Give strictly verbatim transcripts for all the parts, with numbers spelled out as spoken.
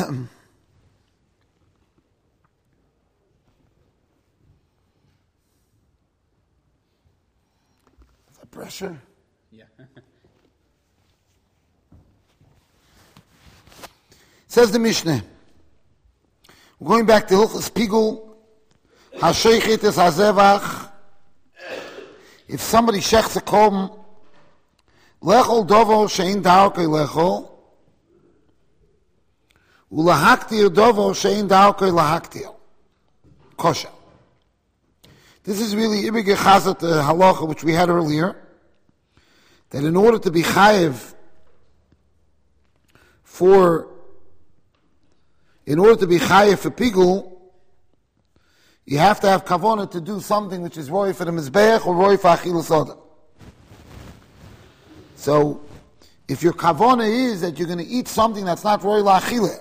Pressure. Yeah. Says the Mishnah. We're going back to Hilchos Pigul. Hashoichet es hazevach. If somebody shechs a korban, lechol dovo shein daokei lechol, ulahaktir dovo shein daokei lahaktir. Kosher. This is really Ibig Chazat halacha, which we had earlier, that in order to be chayiv for, in order to be chayiv for pigul, you have to have kavanah to do something which is roi for the mizbeach or roi for achilas adam. So, if your kavanah is that you're going to eat something that's not roi la'achile,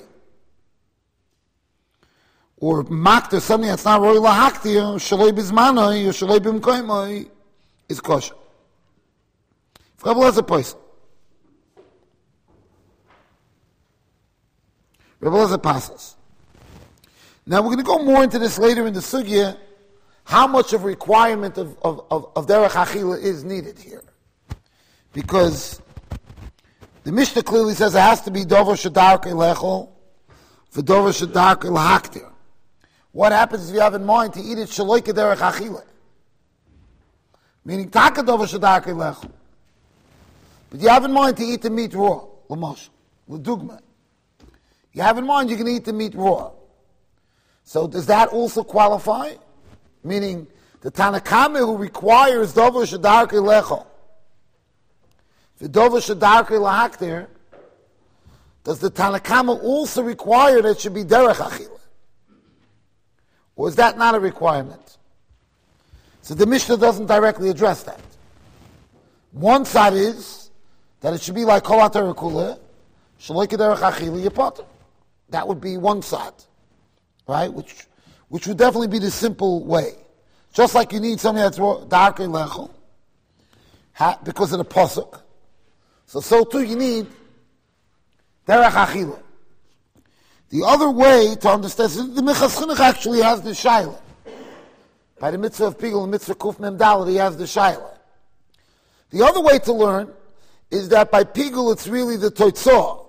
or makter, something that's not roi lahaktir, shaloi bizmanoi, or shaloi bimkoimoi, is kosher. Rebbe Lezer Poisel. Rebbe Lezer passes. Now we're going to go more into this later in the sugya, how much of requirement of, of, of, of derech achila is needed here. Because the Mishnah clearly says it has to be dover shadarkei lechol, for dover shadarkei lahaktir. What happens if you have in mind to eat it shaloi kederech achila? Meaning taka dover shadarkei lechol. But you have in mind to eat the meat raw, l'mosh, l'dugma. You have in mind you can eat the meat raw. So does that also qualify? Meaning the Tanakame who requires dover shadarkei lechol, the dover shadarkei lahaktir, does the Tanakama also require that it should be derech achila? Or is that not a requirement? So the Mishnah doesn't directly address that. One side is that it should be like kol haTorah kuleh, shaloi kederech achila yipater. That would be one side, right? Which, which would definitely be the simple way. Just like you need something that's darkei lechol, because of the pasuk. So, so too you need derech achila. The other way to understand, the Minchas Chinuch actually has the shaila. By the mitzvah of Pigul, the mitzvah Kuf Mem Dalet, he has the shaila. The other way to learn is that by Pigul it's really the Toitzah.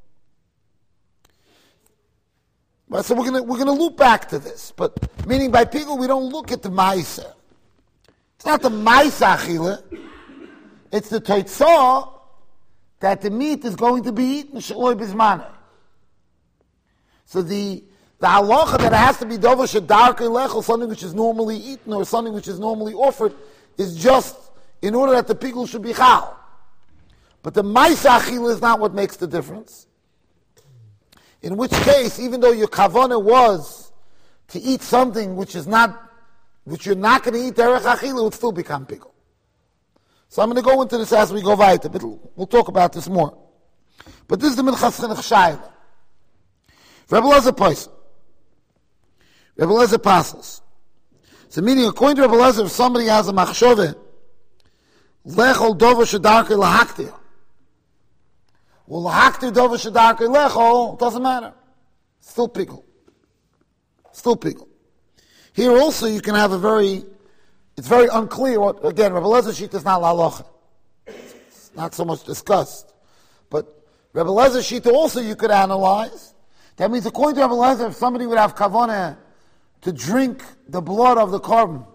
Right, so we're going we're gonna loop back to this, but meaning by Pigul we don't look at the Maisa. It's not the Maisa Achila, it's the Toitzah that the meat is going to be eaten Shaloi Bizmanah. So the the halacha that it has to be dover shadarkei lechol, something which is normally eaten or something which is normally offered, is just in order that the pigul should be chal. But the ma'isa achila is not what makes the difference. In which case, even though your kavanah was to eat something which is not, which you're not going to eat derech achila, it would still become pigul. So I'm going to go into this as we go weiter, but we'll talk about this more. But this is the Minchas Chinuch Shaila. Rebbe Lezer Poisel. Rebbe Lezer passes. So meaning, according to Rebbe Lezer, if somebody has a machshove, lechol dover shadarkei lahaktir. Well, lahaktir dover shadarkei lechol, doesn't matter. Still pigul. Still pigul. Here also you can have a very, it's very unclear what, again, Rebbe Lezer sheet is not la'alocha. It's not so much discussed. But Rebbe Lezer sheet also you could analyze. That means, according to Rebbe Lezer, if somebody would have kavanah to drink the blood of the korban,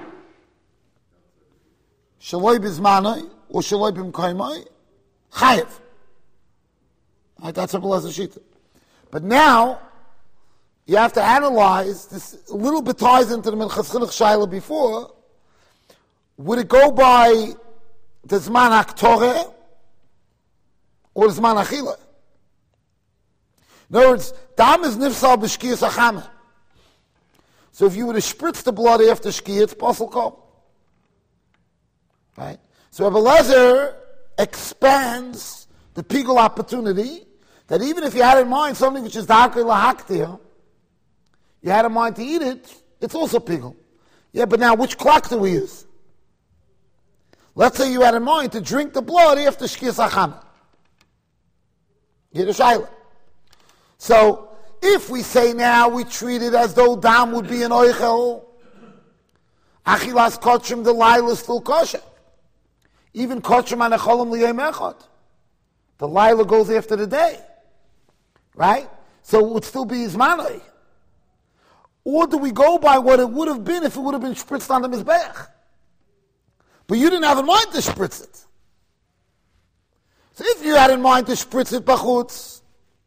shaloi bizmanoi or shaloi bimkoimoi, chayiv. Right, that's Rebbe Lezer shita. But now you have to analyze this. A little bit ties into the Minchas Chinuch Shaila before. Would it go by the zman haktoreh or the zman achila? In other words, dam is nifsal b'shkiyas achama. So if you were to spritz the blood after shkiyah, it's possible kol. Right? So Rebbe Lezer expands the pigul opportunity that even if you had in mind something which is darkei lahaktir, you had in mind to eat it, it's also pigul. Yeah, but now which clock do we use? Let's say you had in mind to drink the blood after shkiyas achama. Get a shaila. So, If we say now we treat it as though dam would be an oichel, achilas kotrim the laila is still kosher. Even kotrim anacholim liyem echad. The laila goes after the day. Right? So it would still be izmanoi. Or do we go by what it would have been if it would have been spritzed on the mizbeach? But you didn't have in mind to spritz it. So if you had in mind to spritz it bachutz,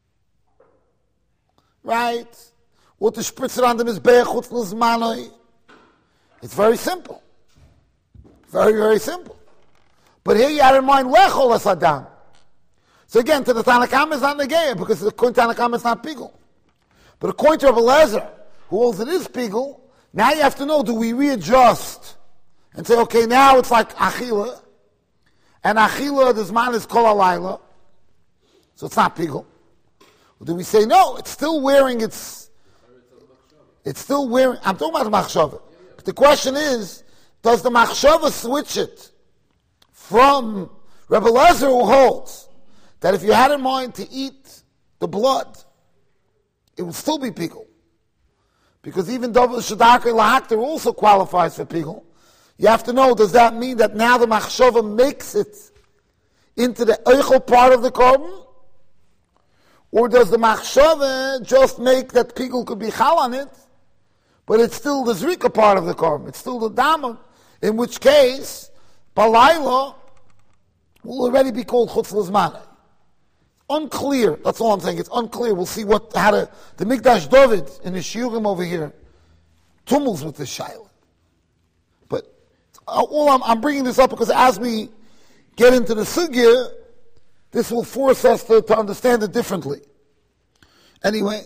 right? Or to spritz it on the mizbeach chutz l'zmanoi, it's very simple. Very, very simple. But here you had in mind lechol es adam. So again, to the Tanakam is not negaya, because the Tanakam is not pigul. But according to Rabbi Lezer, who holds it is pigul, now you have to know, do we readjust and say, okay, now it's like achila, and achila, the zman is kol halayla, so it's not pigul. Or do we say, no, it's still wearing its, it's still wearing, I'm talking about the machshava. But the question is, does the machshava switch it from Rabbi Lezer, who holds that if you had in mind to eat the blood, it would still be pigul? Because even though the Shadakar Lahakter also qualifies for pigul, you have to know, does that mean that now the machshava makes it into the eichel part of the korban? Or does the machshava just make that pigul could be chal on it, but it's still the zrika part of the korban, it's still the damam, in which case, balayla will already be called chutz l'zmanai. Unclear. That's all I'm saying. It's unclear. We'll see what how to the Mikdash David in the shiurim over here tumbles with this shaila. But all I'm, I'm bringing this up because as we get into the sugya, this will force us to, to understand it differently. Anyway,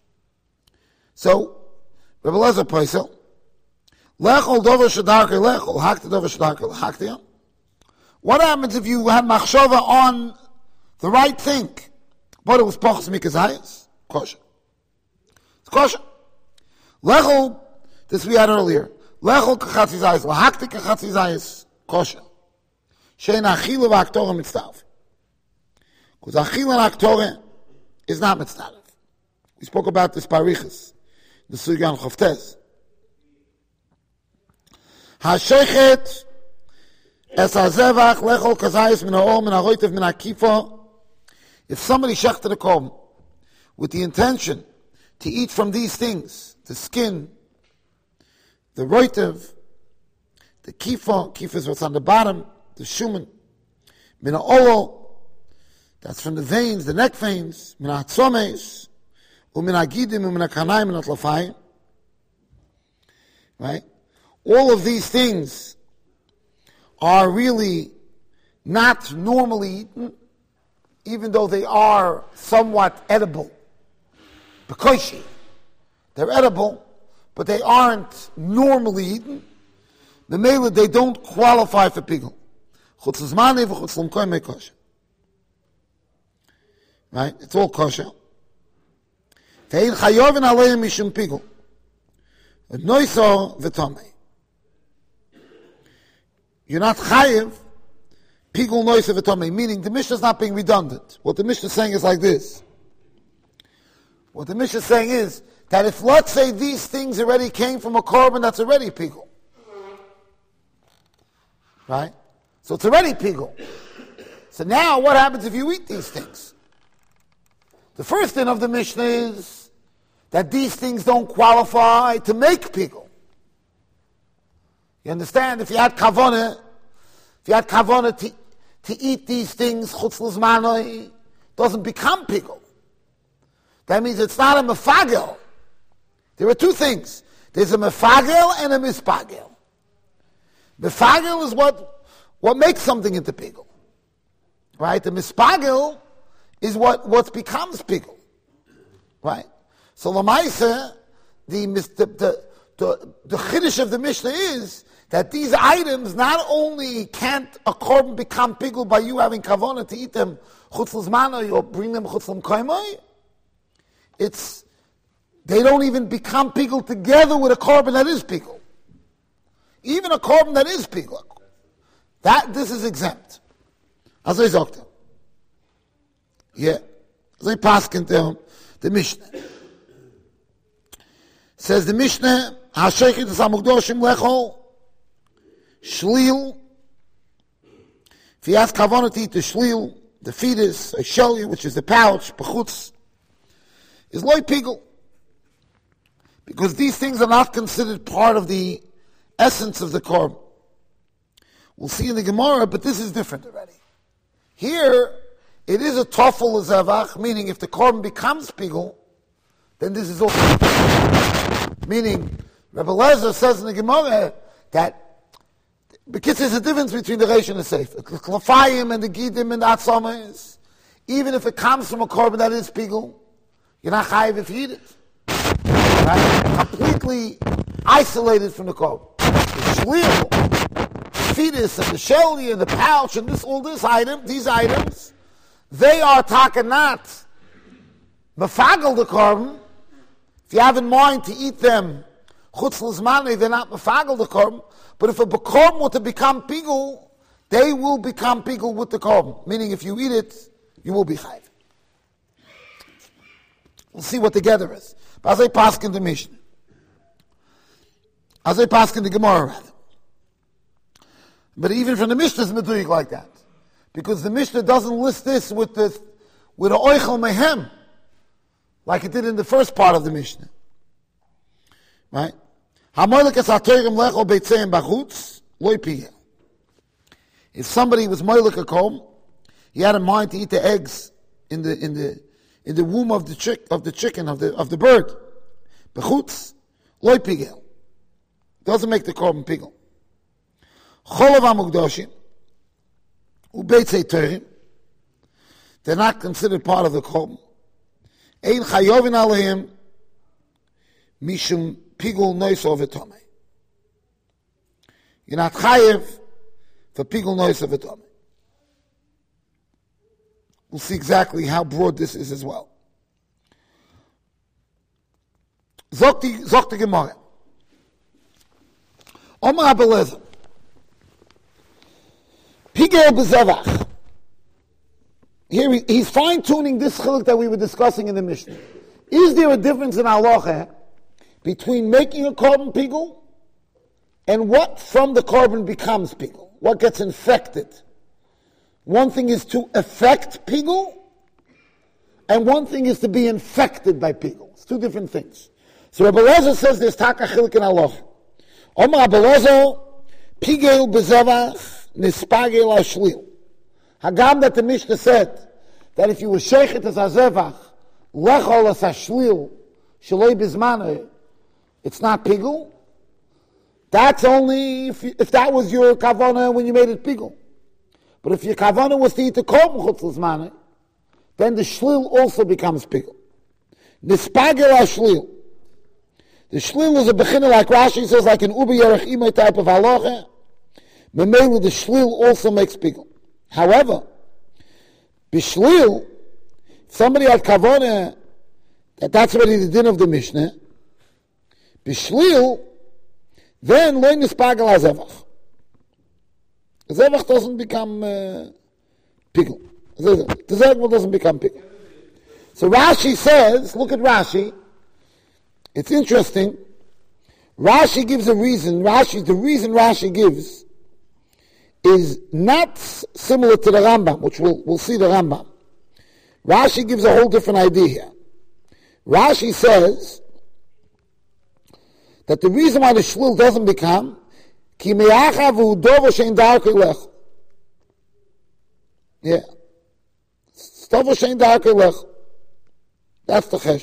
so Rebbe Lezer Paisel, lechol dover shadarke lechol hakte dover shadarke hakte. What happens if you had machshava on the right thing, but it was pachas mikazayas? Kosher. It's kosher. Lechol, this we had earlier. Lechol kachatzizayas, lahakti kachatzizayas, kosher. Shein achila v'aktorah mitztav. Because achila and aktorah is not mitztav. We spoke about this parichas, the sugyan choftez. Hashechet es hazevach lechol kazayas min ha'or min ha'roitev min ha'kifa. If somebody shechted the korban with the intention to eat from these things, the skin, the roitev, the kifa, kifa is what's on the bottom, the shuman, min ha'olo, that's from the veins, the neck veins, min ha'tzomes, u'min ha'gidim, u'min ha'kanayim, min ha'tlafayim, right? All of these things are really not normally eaten, even though they are somewhat edible. Because they're edible, but they aren't normally eaten. The mele, they don't qualify for pigul. Chutz l'zmanei v'chutz l'mkoyim kosher. Right? It's all kosher. Ve'in chayovin aleim mishum pigul. Noisor v'tomei. You're not chayiv pigul noisor v'tomei, meaning the Mishnah is not being redundant. What the Mishnah is saying is like this. What the Mishnah is saying is that if, let's say, these things already came from a korban that's already pigul, right? So it's already pigul. So now, what happens if you eat these things? The first thing of the Mishnah is that these things don't qualify to make pigul. You understand? If you had kavanah, if you had kavanah to, to eat these things, chutz l'zmanoi, doesn't become pigul. That means it's not a mefagel. There are two things. There's a mefagel and a mispagel. Mefagel is what, what makes something into pigul. Right? The mispagel is what, what becomes pigul. Right? So Lamaisa, the, the, the, the, the chiddush of the Mishnah is that these items not only can't a korban become pigul by you having kavanah to eat them chutz l'zmanoi or bring them chutz l'mkoymoi, it's, they don't even become pigul together with a korban that is pigul. Even a korban that is pigul. That, this is exempt. As I sagte. Yeah. As I paskin to the Mishnah. Says the Mishnah, Hashaychit Samugdoshim Lechol, Shlil. If he has kavanah to eat the shlil, the fetus, a shelya, which is the pouch, pachutz, is loy pigel. Because these things are not considered part of the essence of the korban. We'll see in the Gemara, but this is different already. Here, it is a tofel zevach, meaning if the korban becomes pigel, then this is also meaning, Rebbe Lezer says in the Gemara that because there's a difference between the Reish and the Seif. The Klafayim and the Gidim and the Atzama is, even if it comes from a korban that is pigel, you're not chayiv if you eat it. Right? Completely isolated from the korban. The shlil, the fetus, and the shelly, and the pouch, and this, all this item, these items, they are takanat mefagel the korban. If you have in mind to eat them, chutz l'zmanei, they're not mefagel the korban. But if a korban were to become pigul, they will become pigul with the korban. Meaning, if you eat it, you will be chayiv. We'll see what the gather is. But as I pass in the Mishnah, as I pass in the Gemara, rather. But even from the Mishnah is meduyik like that, because the Mishnah doesn't list this with the with a oichel mehem, like it did in the first part of the Mishnah, right? If somebody was moilek a kom, he had in mind to eat the eggs in the in the in the womb of the chick of the chicken of the of the bird. Bechutz loy pigel. Doesn't make the korban pigel. Cholav hamukdoshim ubeitzei torim. They're not considered part of the korban. Ein chayovin aleim mishum pigul nois of etome. You're not chayev for pigul nois of etome. We'll see exactly how broad this is as well. Zokti Zokti Gemara. Omar Abelezer. Pigel bezevach. Here he, he's fine tuning this chiluk that we were discussing in the Mishnah. Is there a difference in halacha between making a korban pigul and what from the korban becomes pigul? What gets infected? One thing is to affect pigul, and one thing is to be infected by pigul. It's two different things. So Rebbe Lezer says there's taka chiluk in halacha. Omar Rebbe Lezer, pigel bezevach nispagel ashlil. Hagam that the Mishnah said that if you were sheichet as azevach, lechol as ashlil, shaloi bizmaneh, it's not pigul. That's only if, you, if that was your kavanah when you made it pigul. But if your kavanah was to eat the korban chutz l'zmaneh, then the shlil also becomes pigul. Nispagel ashlil. The shlil is a bechina, like Rashi says, like an ubi yerech imay type of halacha. Memele, the shlil also makes pigul. However, bishlil, somebody had kavanah that that's already the din of the Mishnah. Bishlil, then lo nispagel hazevach. Zevach doesn't become uh, pigul. The zevach doesn't become pigul. So Rashi says, look at Rashi. It's interesting. Rashi gives a reason. Rashi, the reason Rashi gives is not similar to the Rambam, which we'll, we'll see the Rambam. Rashi gives a whole different idea here. Rashi says that the reason why the shlil doesn't become ki me'acha v'udovo shein darkei lech. Yeah. Stovo shein darkei lech. That's the cheshbon.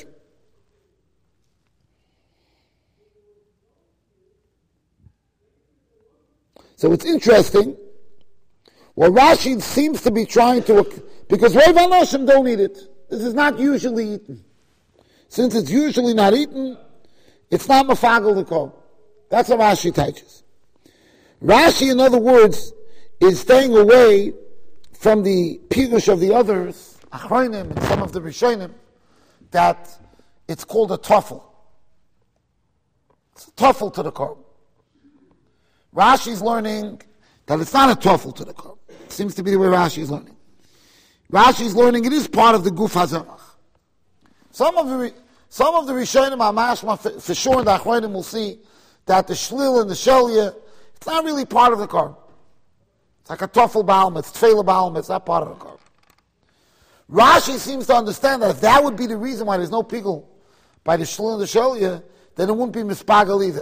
So it's interesting. Well, Rashi seems to be trying to, because Rov Anoshim don't eat it. This is not usually eaten. Since it's usually not eaten, it's not mafagel the korban. That's what Rashi teaches. Rashi, in other words, is staying away from the pirush of the others, Achronim and some of the Rishonim, that it's called a tofel. It's a tofel to the korban. Rashi's learning that it's not a tofel to the korban. It seems to be the way Rashi is learning. Rashi is learning it is part of the guf hazarach. Some of the some of the Rishonim are mashma, for, for sure in the Achronim will see that the shlil and the shelya, it's not really part of the korban. It's like a tofel ba'alma, it's tefillah ba'alma, it's not part of the korban. Rashi seems to understand that if that would be the reason why there's no pigul by the shlil and the shelya, then it wouldn't be mispagal either.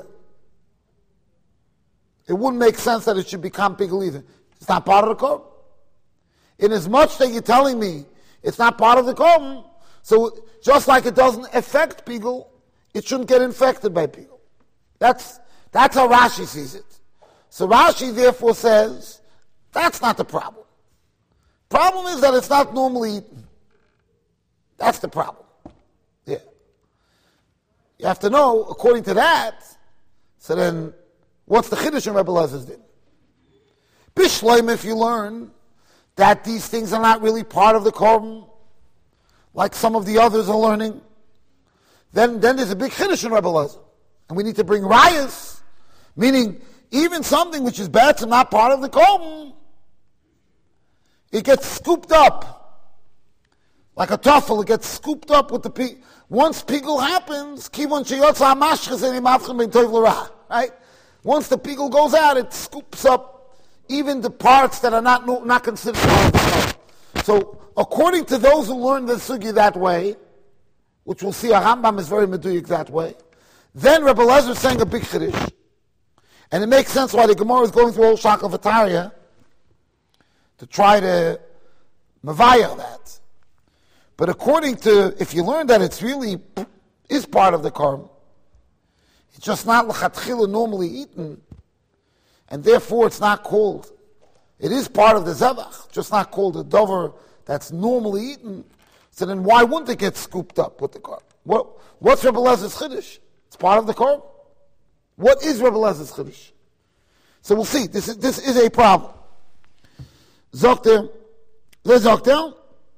It wouldn't make sense that it should become pigul either. It's not part of the korban. In as much that you're telling me it's not part of the korban, so just like it doesn't affect pigul, it shouldn't get infected by pigul. That's, that's how Rashi sees it. So Rashi therefore says, that's not the problem. Problem is that it's not normally eaten. That's the problem. Yeah. You have to know, according to that, so then, what's the Chiddush in Rebbe Lezer's din? Bishloim, if you learn that these things are not really part of the korban, like some of the others are learning, then, then there's a big Chiddush in Rebbe Lezer. And we need to bring rayas, meaning even something which is bad and not part of the korban, it gets scooped up. Like a tuffle, it gets scooped up with the pig. Once pigul happens, kivon sheyotza hamashchas and imavchem ben tov l'ra. Right? Once the pigul goes out, it scoops up even the parts that are not not considered part of the korban. So, according to those who learn the sugi that way, which we'll see, a Rambam is very meduyik that way, then Rebbe Lezer is saying a big chiddush. And it makes sense why the Gemara is going through all Shakal V'Tarya to try to mavayah that. But according to, if you learn that it's really is part of the korban, it's just not l'chatchila normally eaten, and therefore it's not called, it is part of the zevach, just not called a dover that's normally eaten, so then why wouldn't it get scooped up with the korban? What, what's Rebbe Lezer's chiddush? It's part of the korban. What is Rebbe Lezer's chiddush? So we'll see. This is, this is a problem. Zokter, le Zokter.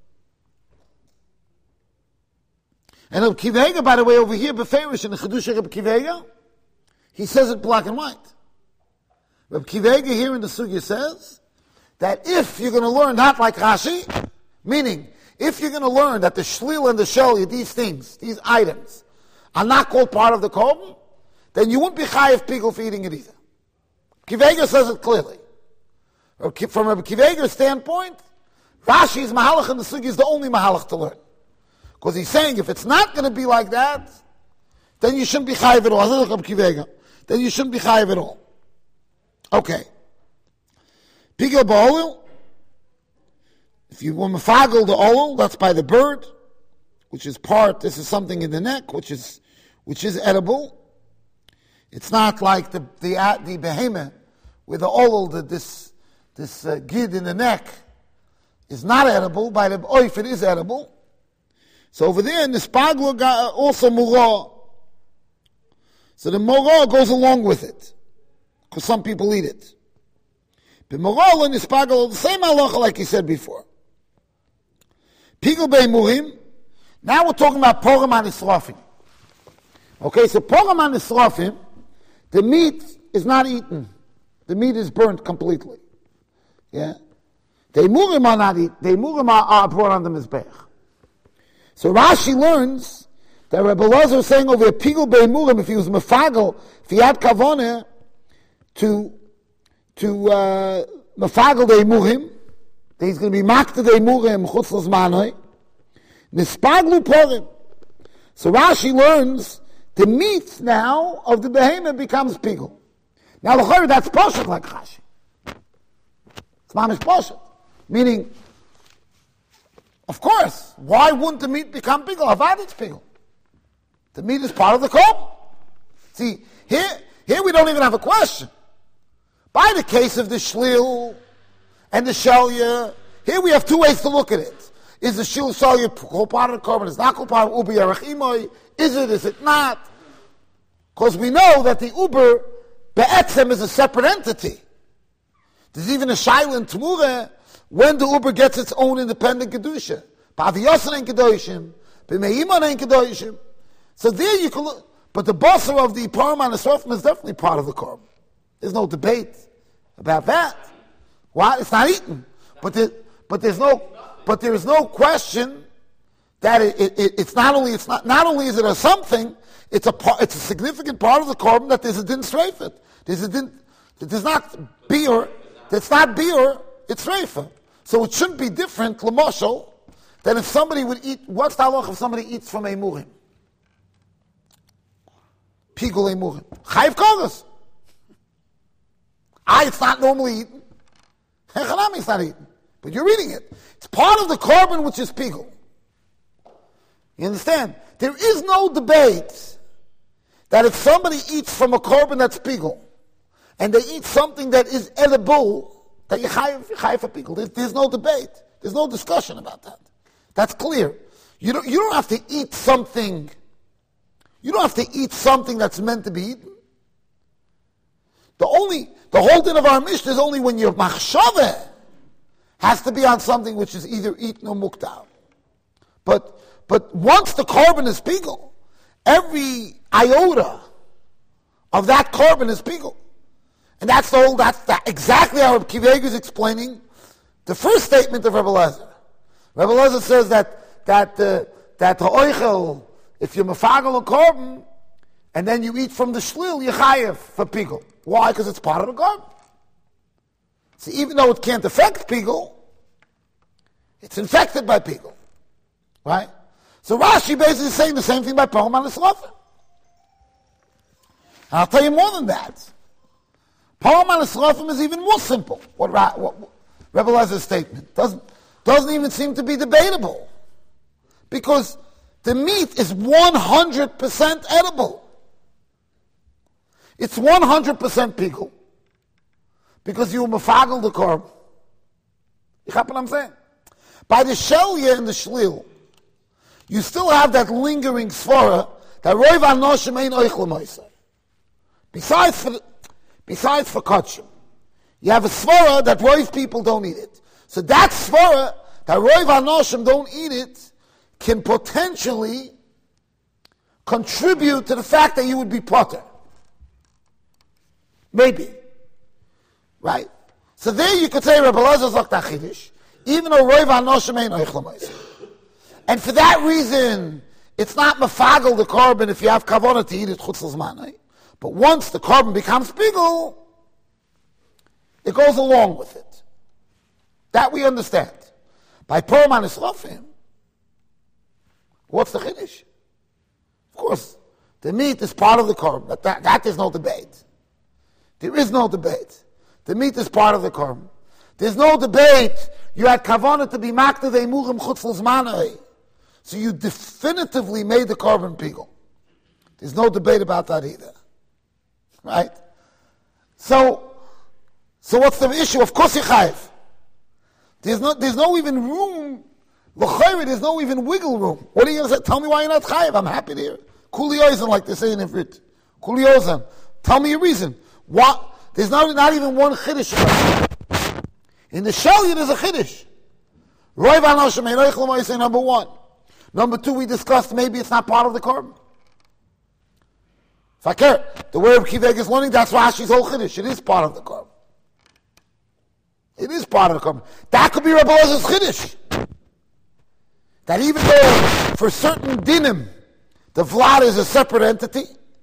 And Reb Kivega, by the way, over here, Beferish in the Chiddush Reb Kivega, he says it black and white. Reb Kivega here in the Sugya says that if you're going to learn not like Rashi, meaning if you're going to learn that the shlil and the shelya, these things, these items, are not called part of the korban, then you wouldn't be chayiv pigul for eating it either. Kivega says it clearly. From Reb Kivega's standpoint, Rashi's mahalach in the Sugya is the only mahalach to learn. Because he's saying if it's not going to be like that, then you shouldn't be chayiv at all. Then you shouldn't be chayiv at all. Okay. Pigul ba'olul. If you want mafagel the olul, that's by the bird, which is part. This is something in the neck, which is which is edible. It's not like the the the behemoth with the olul, that this this uh, gid in the neck is not edible. By the oif, it is edible. So over there in the spagla also murah. So the murah goes along with it, because some people eat it. The murah and the spagla, the same halacha like he said before. Pigul be'murim. Now we're talking about pogam and israfim. Okay, so pogam and israfim, the meat is not eaten. The meat is burnt completely. Yeah, the murim are not eaten. The murim are, are brought on the mizbech. So Rashi learns that Rebbe Lezer is saying over pigul be'murim, if he was mefagel, if he had kavanah to to uh, mefagel the murim, that he's going to be makta the murim chutz l'zmanoi, nispaglu porim. So Rashi learns the meat now of the behemoth becomes pigul. Now l'chayr, that's poshet like Rashi. It's mamish poshet, meaning, of course, why wouldn't the meat become pigul? Avad it's pigul. The meat is part of the korban. See, here, here we don't even have a question. By the case of the shlil and the shelya, here we have two ways to look at it. Is the shil shelya called part of the korban? Is not called part of uber yarech imoy? Is it? Is it not? Because we know that the uber be'etzem is a separate entity. There's even a shayla in Tmura when the uber gets its own independent kedusha. Ba'aviyosan ain't kedoshim, b'meimon ain't kedoshim. So there you can look, but the basar of the param and the sofim is definitely part of the korban. There's no debate about that. Why? It's not eaten, but there, but there's no, but there is no question that it, it, it's not only it's not not only is it a something, it's a part, it's a significant part of the korban that there's a din streifet. There's a din. There's not beer. It's not beer. It's reifa. So it shouldn't be different, l'moshel, than if somebody would eat. What's the halach if somebody eats from emurim? Pigul emurim. Chayiv koros. Ah, it's not normally eaten. Hechanami is not eaten, but you're eating it. It's part of the korban which is pigul. You understand? There is no debate that if somebody eats from a korban that's pigul, and they eat something that is edible, that you chayiv for pigul. There's, there's no debate. There's no discussion about that. That's clear. You don't, you don't have to eat something. You don't have to eat something that's meant to be eaten. The only, the whole din of our Mishnah is only when your machshaveh has to be on something which is either eaten or mukta. But, but once the korban is pigul, every iota of that korban is pigul. And that's the whole, that's the, exactly how Rabbi Akiva Eiger is explaining the first statement of Rebbe Lezer. Rebbe Lezer says that, that, uh, that the oichel, if you're mefagel a korban, and then you eat from the shlil, you chayev for pigul. Why? Because it's part of the korban. So even though it can't affect pigul, it's infected by pigul. Right? So Rashi basically is saying the same thing by Param and Esrafim. And I'll tell you more than that. Param and Esrafim is even more simple. What, what, what Rebbe Lezer's statement doesn't, doesn't even seem to be debatable. Because the meat is one hundred percent edible. It's one hundred percent pigul. Because you mafagel the korb. You have what I'm saying? By the shelya and the shlil, you still have that lingering svara that roiv anoshim ein oichle moisei. Besides for, besides for kachim, you have a svara that roiv people don't eat it. So that svara that roiv anoshim don't eat it can potentially contribute to the fact that you would be potter. Maybe. Right? So there you could say Rebbe Lezer zok tachidish, even though roiv anoshim ein oichle moisei. And for that reason, it's not mafagel the korban if you have kavanah to eat it chutz l'zman. But once the korban becomes pigul, it goes along with it. That we understand. By Param and Esrafim, what's the chiddush? Of course, the meat is part of the korban. That, that, that is no debate. There is no debate. The meat is part of the korban. There's no debate. You had kavanah to be makta ve'emurim chutz l'zman. So you definitively made the korban pigul. There's no debate about that either. Right? So, so what's the issue? Of course you chayiv. There's no, there's no even room. L'chayre, there's no even wiggle room. What are you going to say? Tell me why you're not chayiv. I'm happy to hear it. Kuli ozen, like they say in Ivrit. Kuli ozen. Tell me a reason. What? There's not, not even one chiddush. In the Shalya, there's a chiddush. Roiv anoshim ein oichle moisei, number one. Number two, we discussed maybe it's not part of the korban. Fakir, the way Rabbi Akiva Eiger is learning, that's Rashi's whole chiddush. It is part of the korban. It is part of the korban. That could be Rebbe Lezer's chiddush. That even though for certain dinim, the vlad is a separate entity,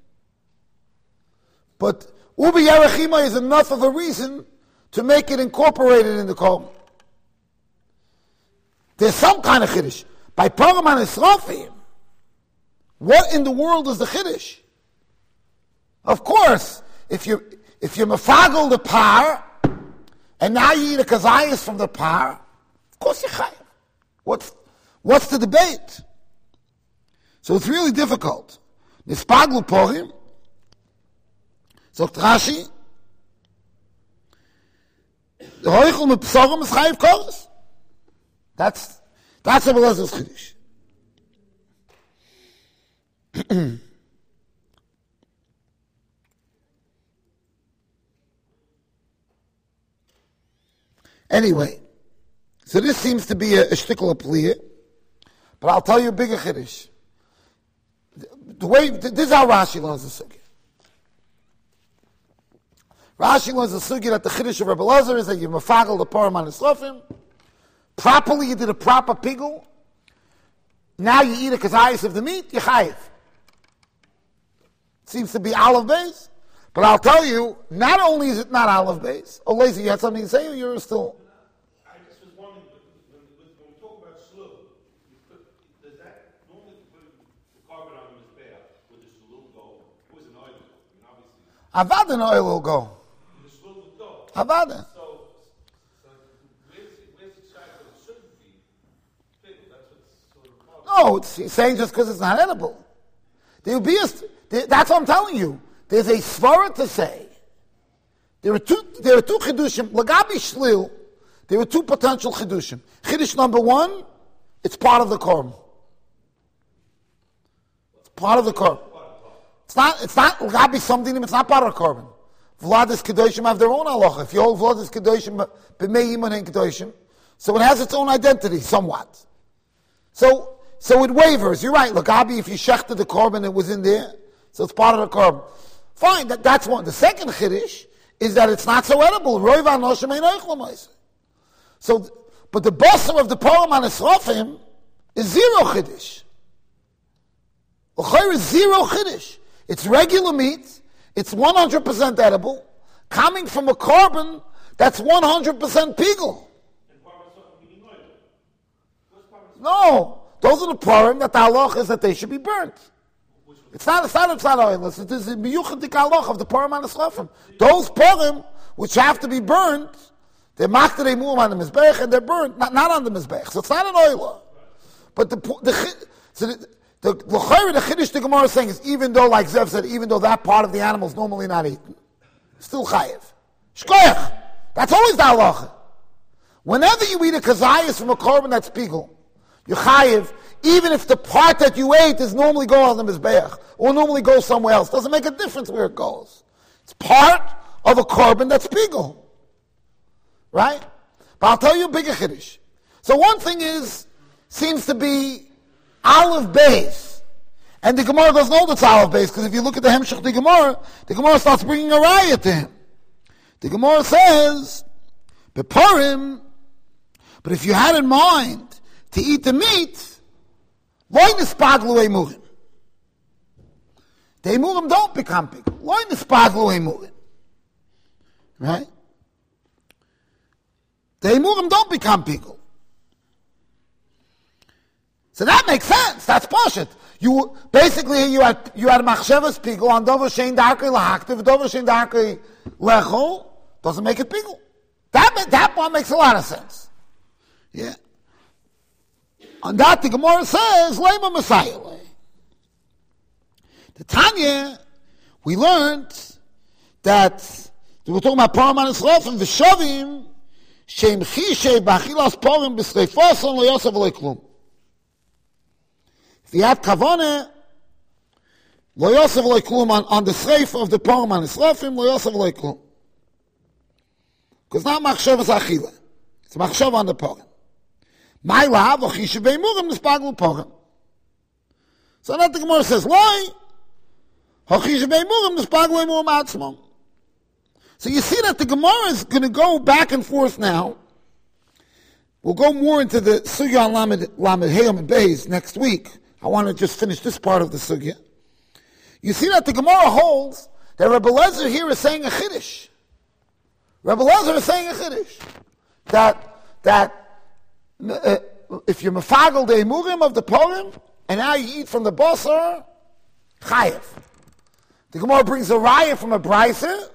but ubi yerechima is enough of a reason to make it incorporated in the korban. There's some kind of chiddush. By Param and Esrafim, what in the world is the chiddush? Of course, if you if you mafagel the par, and now you eat a kazayas from the par, of course you chayav. What's what's the debate? So it's really difficult. Nispaglu porim. So Rashi, the hoichel mit psorim is chayav koros. That's That's Rebbe Lezer's chiddush. Anyway, so this seems to be a, a shtickle of pliyah, but I'll tell you a bigger chiddush. The, the way this is how Rashi learns the sugya. Rashi learns the sugya that the chiddush of Rebbe Lezer is that you mafagel the param and Esrafim. Properly, you did a proper pigul. now you eat a kazayas of the meat, you chayiv. Seems to be olive base. But I'll tell you, not only is it not olive base, oh, Lazy, you had something to say, or you're still... I just was wondering, when, when, when we talk about shlu, does that normally put the carbon on the mizbeach, would the shlu go? It was an oil, I mean, obviously. Avadan oil will go. The shlu would go. Avadan. So, so where's, where's the shayla that it shouldn't be picked? That's what's sort of... No, it's, he's saying just because it's not edible. There will be a... There, that's what I'm telling you. There's a svara to say. There are two. There are two chidushim. Lagabi shlil. There are two potential chidushim. Chidush number one, it's part of the korban. It's part of the korban. It's not. It's not lagabi something. It's not part of the korban. Vladis kedoshim have their own halacha. If you hold vladis kedoshim b'mei iman and kedoshim, so it has its own identity somewhat. So, so it wavers. You're right. Lagabi, if you shechted the korban, it was in there. So it's part of the korban. Fine, that, that's one. The second chiddush is that it's not so edible. So, but the basar of the poem on Esrofim is zero chiddush. L'chayr is zero chiddush. It's regular meat. It's one hundred percent edible, coming from a korban that's one hundred percent pigul. No, those are the parim that the halach is that they should be burnt. It's not, it's not, it's not oilless. It is a miyuchadik halach of the parim on the schlafim. Those parim, which have to be burnt, they're maktarei mu'am on the mizbech, and they're burnt, not, not on the mizbech. So it's not an oiler. But the, the, so the, the, the, the chiddush the Gemara is saying is, even though, like Zev said, even though that part of the animal is normally not eaten, still chayiv. Shkoyach. That's always the halacha. Whenever you eat a kazayas from a korban that's pigul, you chayiv, even if the part that you ate is normally go on the mizbeach, or normally go somewhere else. Doesn't make a difference where it goes. It's part of a korban that's pigul. Right? But I'll tell you a bigger chiddush. So one thing is, seems to be olive base. And the Gemara doesn't know it's olive base, because if you look at the Hemshech the Gemara, the Gemara starts bringing a raya to him. The Gemara says, Beparim, but if you had in mind to eat the meat, loy nispaglu emurim. The emurim don't become big. Loy nispaglu emurim. Right? The emurim don't become pigul. So that makes sense. That's pashut. You basically you had you had machshavas pigul on dover shein darkei lahaktiv, dover shein darkei lechol doesn't make it pigul. That that one makes a lot of sense. Yeah. On that the Gemara says lema Messiah. The Tanya we learned that we were talking about parim on Esrofim v'shavim sheim chishay b'achilas parim b'sreifason lo yosef lo klum. If you have kavanah, lo yosef lo klum on, on the schreif of the parim on Esrofim, lo yosef lo klum. Because not machshavas achila. It's machshav on the parim. My lav lo chishay b'emurim nispaglu parim. So that the Gemara says, why? So you see that the Gemara is going to go back and forth now. We'll go more into the Sugya on Lamed, Lamed Hayom and Beis next week. I want to just finish this part of the Sugya. You see that the Gemara holds that Rebbe Lezer here is saying a Chiddush. Rebbe Lezer is saying a Chiddush. That, that uh, if you're mefagel the emurim of the poem, and now you eat from the basar, chayev. The Gemara brings a raya from a brisa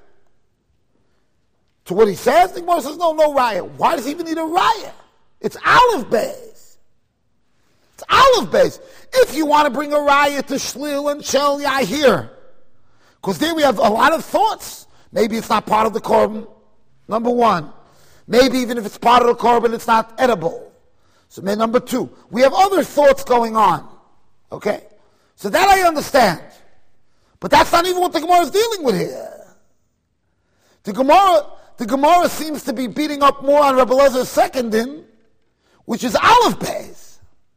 to what he says. The Gemara says, no, no raya. Why does he even need a raya? It's olive base. It's olive base. If you want to bring a raya to Shlil and Shel, yeah, here. Because there we have a lot of thoughts. Maybe it's not part of the korban, number one. Maybe even if it's part of the korban, it's not edible. So number two, we have other thoughts going on. Okay? So that I understand. But that's not even what the Gemara is dealing with here. The Gemara, the Gemara seems to be beating up more on Rebbe Lezer's second din, which is olive base.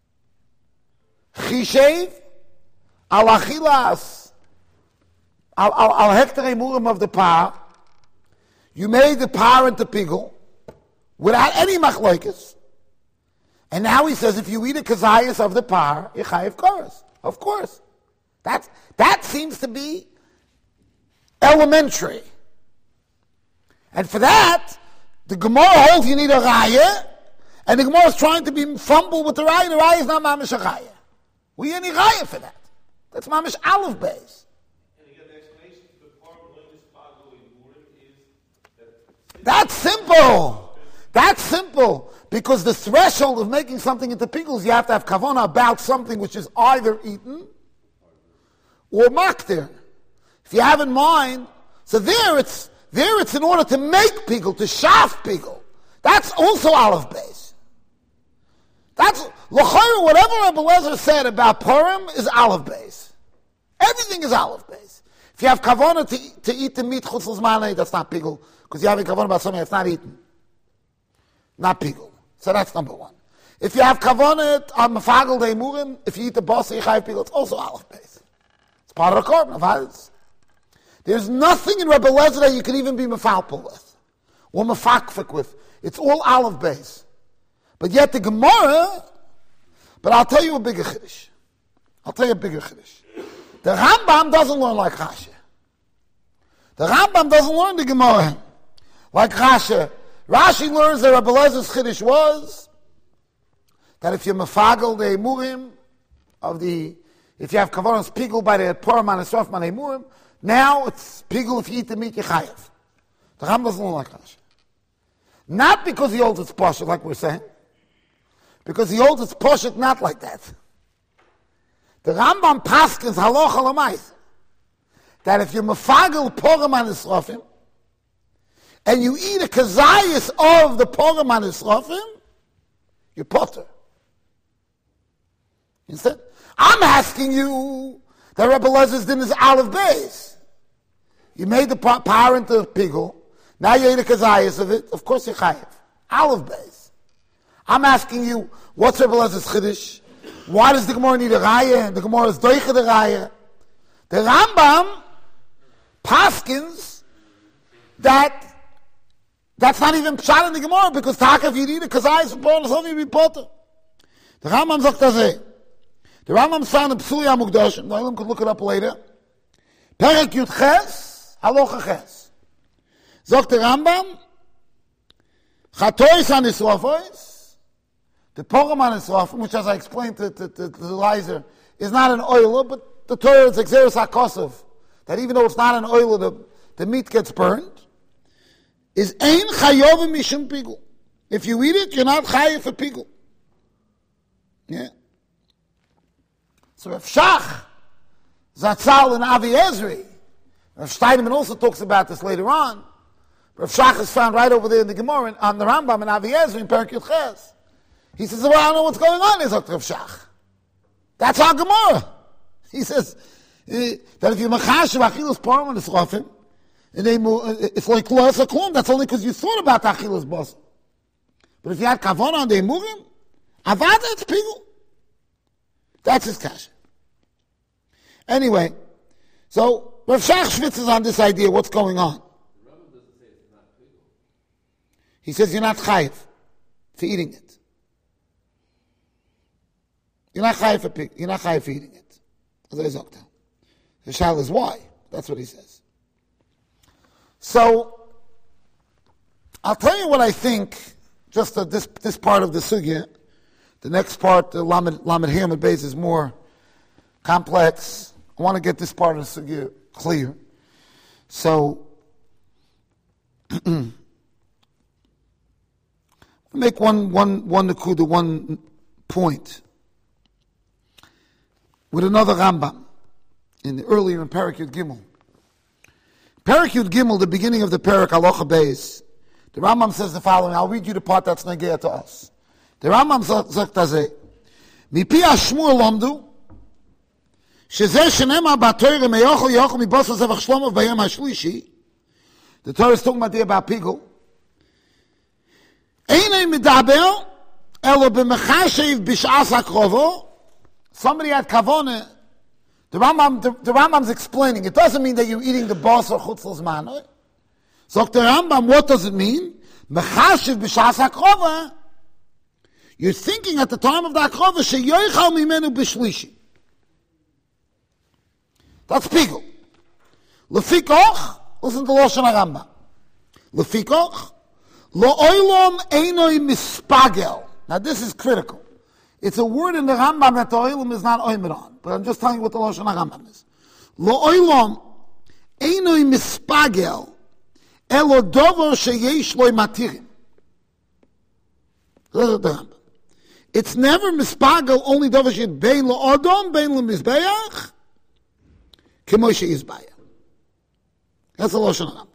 Chishev, al achilas, al hektar emurim of the par. You made the par into pigul without any machlokes, And now he says, if you eat a kazayas of the par, you're chayiv koros. Of course. That's, that seems to be elementary. And for that, the Gemara holds you need a raya, and the Gemara is trying to be fumble with the raya. The raya is not mamish a raya. We need a raya for that. That's mamish aleph beis. And again, the explanation for the part of Linus Pago in Urim is that... That's simple. That's simple. Because the threshold of making something into pickles, you have to have kavanah about something which is either eaten or makdir. If you have in mind, so there it's there it's in order to make pickle, to shaf pickle. That's also aleph beis. That's l'chayr, whatever Rebbe Lezer said about Purim is aleph beis. Everything is aleph beis. If you have kavanah to, to eat the meat chutz l'zmanei, that's not pickle, because you have a kavanah about something that's not eaten. Not pickle. So that's number one. If you have kavanah on mafagel de murim, if you eat the boss, you have pickle, it's also aleph beis. It's part of the korban of hadis. There's nothing in Rebbe Lezer that you can even be mafalpel with, or mafakfik with. It's all aleph beis. But yet the Gemara, but I'll tell you a bigger chiddush. I'll tell you a bigger chiddush. The Rambam doesn't learn like Rashi. The Rambam doesn't learn the Gemara like Rashi. Rashi learns that Rebbe Lezer's chiddush was that if you're mafagel the emurim of the, if you have kavanah's pigul by the Purim and Esraf man emurim, now it's pigul if you eat the meat you chayav. The Rambam doesn't learn like Rashi. Not because he holds it's pashut like we're saying, because he holds it's pashut not like that. The Rambam paskins halacha l'mayis that if you're mafagel Purim and Esrafim and you eat a kazayas of the Purim and Esrafim, you're potter. Instead, I'm asking you that Rebbe Lezer's din is aleph beis. You made the power into a pigul. Now you ate a kazayas of it. Of course you're chayiv. Aleph beis. I'm asking you, what's Rebbe Lezer's chiddush? Why does the Gemara need a raya? The Gemara is doicha the raya. The Rambam paskins that that's not even pshat in the Gemara, because taka if you eat a kazayas from Purim and you'd be potter. The Rambam sagt das. The Rambam found in Psuli HaMukdashim, the Olam could look it up later. Perek Yud Ches, Halacha Ches. Sagt the Rambam, Chatois and Israfois, the Purim and Israfim, which as I explained to, to, to, to the Lizer, is not an oil, but the Torah is Exeris HaKosov, that even though it's not an oil, the, the meat gets burned, is Ein Chayov Mishum Pigul. If you eat it, you're not Chayav for Pigul. Yeah. So Rav Shach, Zatzal, and Avi Ezri, Rav Steinman also talks about this later on. Rav Shach is found right over there in the Gemara on the Rambam and Avi Ezri in Perek Yud Ches. He says, well, I don't know what's going on. He's like Rav Shach. That's our Gemara. He says eh, that if you machash achilas Purim and Esrafim, and they it's like loss a klum. That's only because you thought about achilas bas. But if you had kavanah on the emurim, avada it's pigul. That's his kasha. Anyway, so Rav Shach schwitzes on this idea. What's going on? The Rambam doesn't say it's not pigul. He says you're not chayiv for eating it. You're not chayiv for pig. You're not chayiv for eating it. The shal is why. That's what he says. So I'll tell you what I think. Just uh, this this part of the sugya. The next part, the Lamed Lamed Hamid base, is more complex. I want to get this part of the sugya clear. So make one one one nakuda, one point with another Rambam in the earlier in Perek Yud Gimel. Perek Yud Gimel, the beginning of the Perek Halacha Beis, the Rambam says the following. I'll read you the part that's negea to us. The Rambam sagt azeh, mipi hashmur lomdu, shezeh shenema b'Torah meyochel yochel mibosar zevach shlomo v'bayom hashlishi. The Torah is talking about there about pigul. Einay medaber elo b'mechashev b'sh'as hakrovo. Somebody had kavone. The Rambam, the, the Rambam's explaining. It doesn't mean that you're eating the boss or chutz l'zman. So the Rambam, what does it mean? Mechashev b'sh'as hakrova. You're thinking at the time of the akrava sheyoichal mimenu b'shlishi. That's pigul. Lefikoch, listen to Lashon HaRambam. Lefikoch, lo oilom einoi mispagel. Now this is critical. It's a word in the Rambam that the oilom is not oimer on, but I'm just telling you what the Lashon HaRambam is. Lo oilom einoi mispagel elo dover sheyesh loy matirim. It's never mispagel, only dover sheyed bein lo odom, bein lo mizbeach, kemo sheyizbayach. That's the Lashon HaRambam.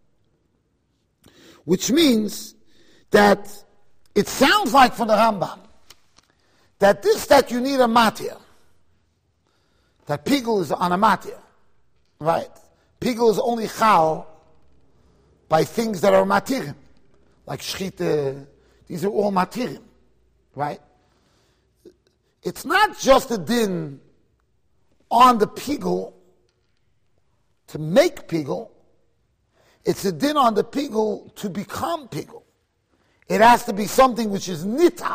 Which means that it sounds like from the Rambam that this, that you need a matir, that pigul is on a matir, right? Pigul is only chal by things that are matirim, like shchita. These are all matirim, right? It's not just a din on the pigul to make pigul. It's a din on the pigul to become pigul. It has to be something which is nitach.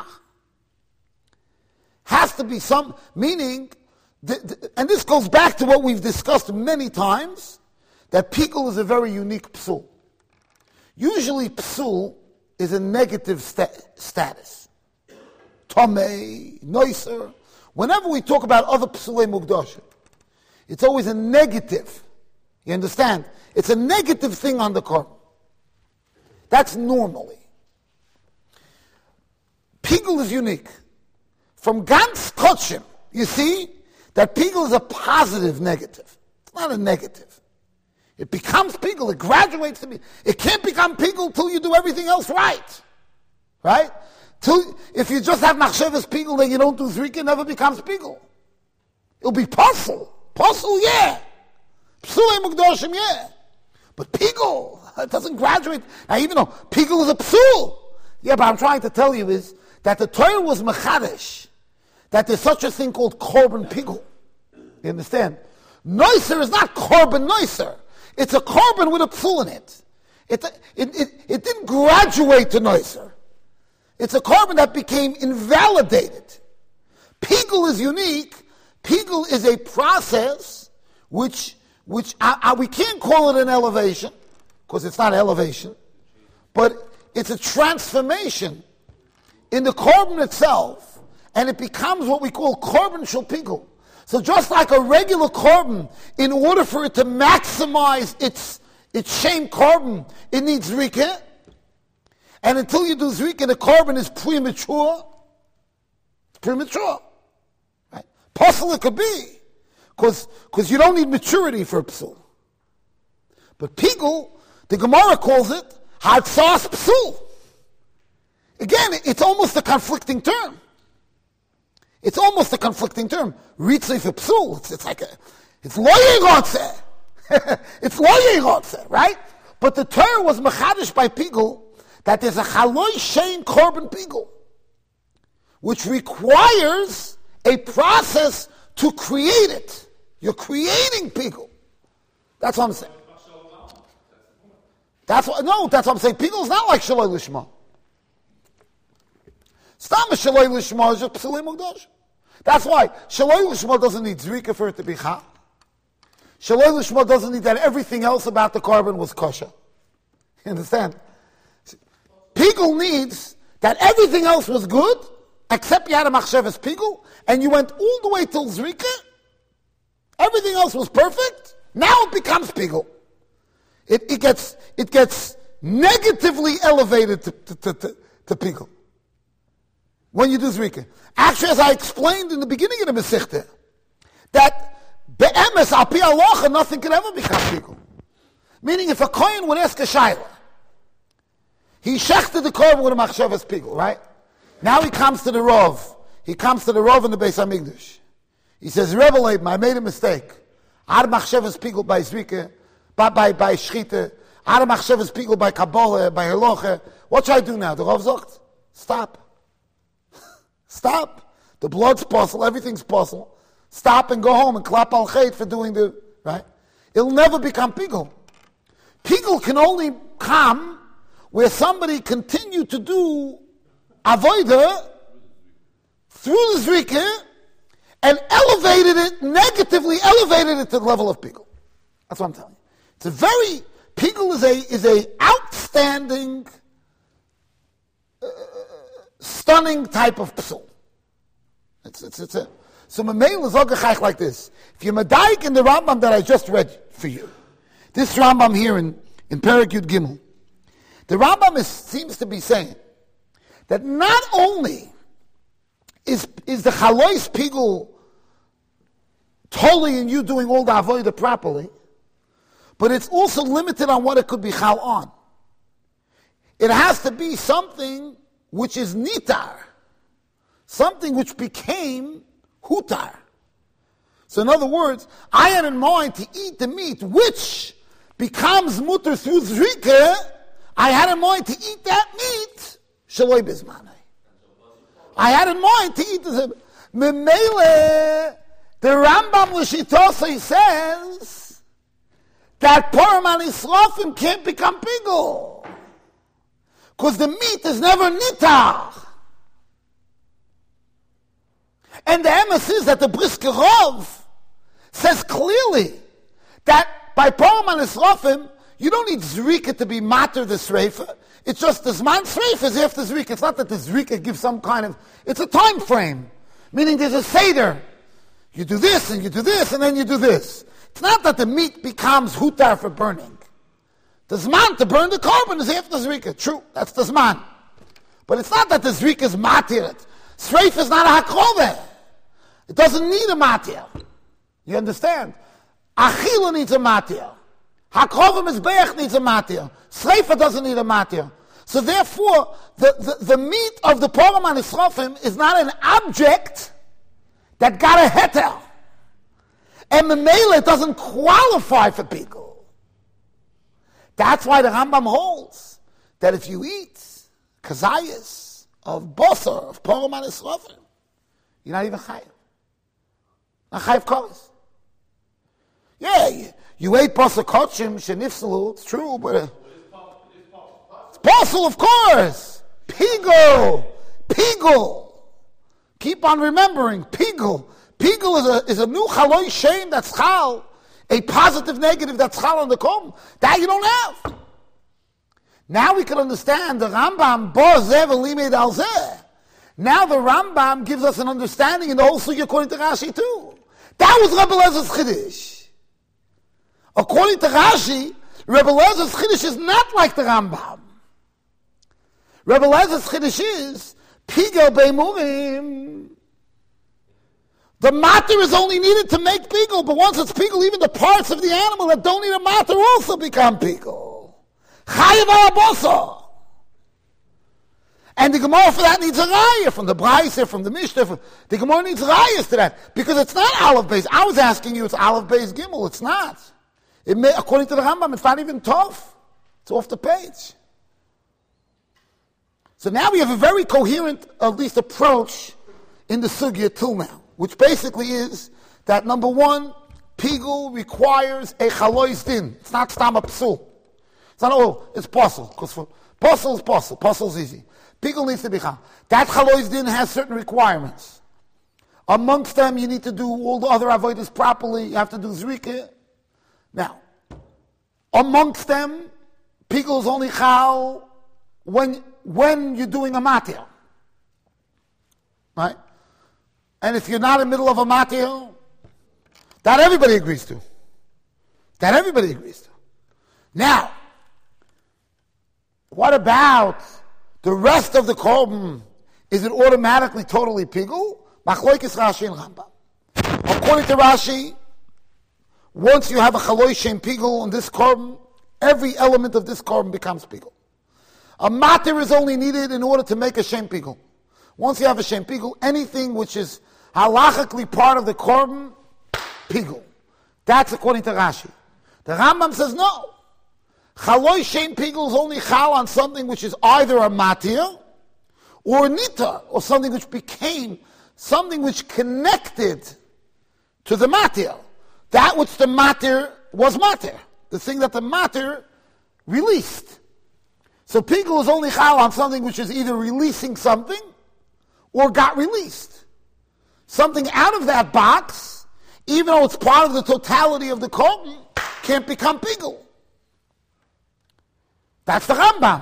Has to be some, meaning, th- th- and this goes back to what we've discussed many times, that pigul is a very unique psul. Usually psul is a negative sta- status. Tomei, noiser. Whenever we talk about other psulei mukdashim, it's always a negative. You understand? It's a negative thing on the korban. That's normally. Pigul is unique. From Gans Kotchim, you see that pigul is a positive negative. It's not a negative. It becomes pigul. It graduates to be. It can't become pigul till you do everything else right. Right? Till, if you just have machshavas pigul and you don't do zrika, it never becomes pigul. It'll be puzzle. Puzzle, yeah. Psulei mukdoshim, yeah. But pigul, it doesn't graduate. Now, even though pigul is a psul, yeah, but I'm trying to tell you is that the Torah was mechadesh, that there's such a thing called korban pigul. You understand? Noiser is not korban noiser. It's a korban with a psul in it. It, it, it, it didn't graduate to noiser. It's a korban that became invalidated. Pigul is unique. Pigul is a process which which uh, uh, we can't call it an elevation, because it's not elevation, but it's a transformation in the korban itself, and it becomes what we call korban shel pigul. So just like a regular korban, in order for it to maximize its its shem korban, it needs zrika, and until you do zrika, the korban is premature. It's premature, right? Possible it could be. Because you don't need maturity for a psul. But pigul, the Gemara calls it hatzas psul. Again, it's almost a conflicting term. It's almost a conflicting term. Ritzei for psul. It's, it's like a, it's lo yirotze. It's lo yirotze, right? But the Torah was mechadish by pigul that there's a chaloi shein korban pigul, which requires a process to create it. You're creating pigul. That's what I'm saying. That's what, no, that's what I'm saying. Pigul is not like shaloi lishma. Stam shaloi lishma is just psulei mukdash. That's why shaloi lishma doesn't need zrika for it to be chal. Shaloi lishma doesn't need that everything else about the korban was kosher. You understand? Pigul needs that everything else was good, except you had a machshavas pigul, and you went all the way till zrika. Everything else was perfect. Now it becomes pigul. It, it gets it gets negatively elevated to, to, to, to, to pigul when you do zrika. Actually, as I explained in the beginning of the Masechta, that be'emes al pi halacha nothing can ever become pigul. Meaning, if a kohen would ask a shayla, he shechted the korban with a machshavas pigul, right? Now he comes to the Rov. He comes to the Rov in the Beis Hamikdash. He says, Rebbe Leib, I made a mistake. Ad machshavas pigul by zrika, by by by shchita. Ad machshavas pigul by kabbalah, by halacha. What should I do now? The Rav sagt, stop. Stop. The blood's possible, everything's possible. Stop and go home and clap al chait for doing the, right? It'll never become pigul. Pigul can only come where somebody continue to do avodah through the Zrika and elevated it, negatively elevated it to the level of Pigul. That's what I'm telling you. It's a very, Pigul is a, is a outstanding, uh, stunning type of psul. It's, it's, it's a, so Mamel is ogachach like this. If you're Madaik in the Rambam that I just read for you, this Rambam here in, in Perek Yud Gimel, the Rambam is, seems to be saying that not only is, is the Chalois Pigul totally in you doing all the Avodah properly, but it's also limited on what it could be Chal on. It has to be something which is Nitar, something which became Hutar. So in other words, I had in mind to eat the meat which becomes Mutter through Zrika. I had in mind to eat that meat Shaloi Bizmanai. I had in mind to eat the Memele. The Rambam L'Shitosei says that Purim and Islafim can't become Pigul because the meat is never Nitach. And the emes is that the Brisker Rov says clearly that by Purim and Islafim you don't need Zrika to be matter the Sreifa. It's just the Zman Sreifa is after Zrika. It's not that the Zrika gives some kind of, it's a time frame. Meaning there's a Seder. You do this and you do this and then you do this. It's not that the meat becomes Hutar for burning. The Zman to burn the carbon is after Zrika. True, that's the Zman. But it's not that the Zrika is matir. Sreifa is not a Hakrove. It doesn't need a matir. You understand? Achila needs a matir. Hakrova Mizbeach needs a matir. Sreifa doesn't need a matir. So therefore, the, the, the meat of the Purim and Israfim is not an object that got a heter. And the Mele doesn't qualify for Pigul. That's why the Rambam holds that if you eat kazayas of Bosar, of Purim and Israfim, you're not even chayiv. Not chayiv koris. Yeah, you, you ate Bosar Kochim, Shenifsalu, it's true, but uh, it's possible, of course. Pigul, Pigul. Keep on remembering, Pigul. Pigul is a, is a new Chaloi Shem that's Chal, a positive negative that's Chal on the Kom. That you don't have. Now we can understand the Rambam, Bo Zeh V'limed Al Zeh. Now the Rambam gives us an understanding in the whole Sugi according to Rashi too. That was Rebbe Lezer's Chiddush. According to Rashi, Rebbe Lezer's Chiddush is not like the Rambam. Rebbe Lezer's Chiddush is Pigul Beimurim. The matter is only needed to make Pigul, but once it's Pigul, even the parts of the animal that don't need a matter also become Pigul. Chayiv Arabosa. And the Gemara for that needs a raya from the Braisa, from the Mishnah. From, the Gemara needs rayas to that because it's not Aleph Beis. I was asking you, it's Aleph Beis Gimel. It's not. It may, according to the Rambam, it's not even tough. It's off the page. So now we have a very coherent, at least, approach in the sugya till now, which basically is that number one, Pigul requires a chalois din. It's not stam a psul. It's not, oh, it's possible. Because for possible is possible. Possible is easy. Pigul needs to be chal. That chalois din has certain requirements. Amongst them, you need to do all the other avodas properly. You have to do zrika. Now, amongst them, Pigul is only chal when when you're doing a matir. Right? And if you're not in the middle of a matir, that everybody agrees to. That everybody agrees to. Now, what about the rest of the korban? Is it automatically totally Pigul? Machloikis Rashi and Rambam. According to Rashi, once you have a Chaloi Shem Pigul on this korban, every element of this korban becomes Pigul. A matir is only needed in order to make a Shem Pigul. Once you have a Shem Pigul, anything which is halachically part of the korban, Pigul. That's according to Rashi. The Rambam says no. Chaloi Shem Pigul is only chal on something which is either a matir or a nita, or something which became, something which connected to the matir. That which the matir was matir. The thing that the matir released. So Pigul is only chal on something which is either releasing something or got released. something out of that box, even though it's part of the totality of the korban, can't become pigul. That's the Rambam.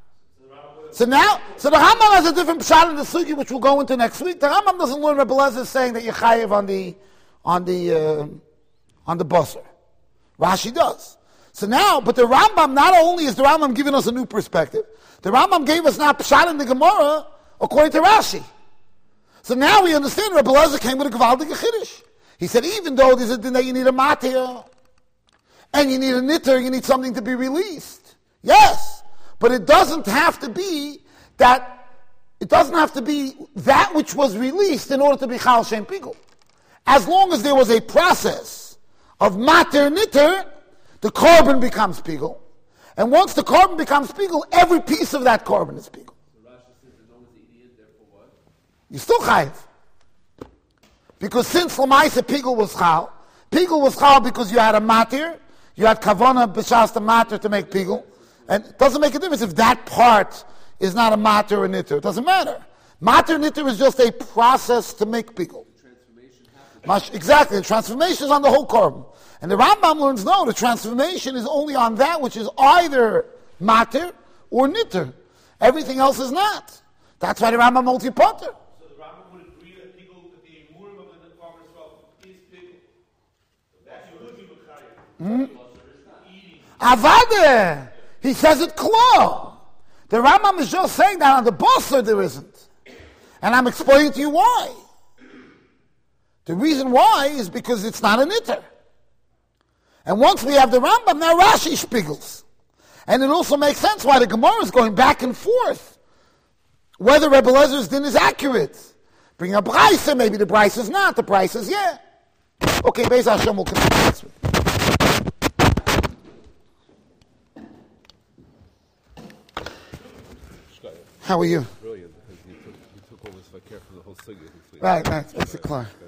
So now, so the Rambam has a different pshat in the sugi, which we'll go into next week. The Rambam doesn't learn Rebbe Lezer saying that you're chayiv on the on the uh, on the basar. Rashi does. So now, but the Rambam, not only is the Rambam giving us a new perspective, the Rambam gave us now pshat in the Gemara according to Rashi. So now we understand Rebbe Lezer came with a gewaldige chiddush. He said, even though there's a din that you need a matir, and you need a nitter, you need something to be released. Yes, but it doesn't have to be that, it doesn't have to be that which was released in order to be chal shem pigul. As long as there was a process of matir nitter, the korban becomes pigul. And once the korban becomes pigul, every piece of that korban is pigul. So Rashi says as long as the idiot, therefore what? You're still chayiv. Because since Lamaisa pigul was chal, pigul was chal because you had a matir, you had kavana b'shas the matir to make pigul. And it doesn't make a difference if that part is not a matir or nitter. It doesn't matter. Matir nitter is just a process to make pigul. Mash, exactly. The transformation is on the whole korban. And the Rambam learns, no, the transformation is only on that which is either matir or nitter. Everything else is not. That's why the Rambam holds you potter. So the Rambam would agree that pigul, that the emurim of the korban itself is pigul. That's your hudu b'chayim. Avade! He says it klar. The Rambam is just saying that on the basar there isn't. And I'm explaining to you why. The reason why is because it's not a nitter. And once we have the Rambam, now Rashi spiegels. And it also makes sense why the Gemara is going back and forth. Whether Rebbe Lezer's din is accurate. Bring a Braisa, maybe the Braisa is not, the Braisa is yeah. Okay, Beis Hashem will continue next week. How are you? Brilliant, because he took, he took all this vakir from the whole sugya. Right, right, that's a clear.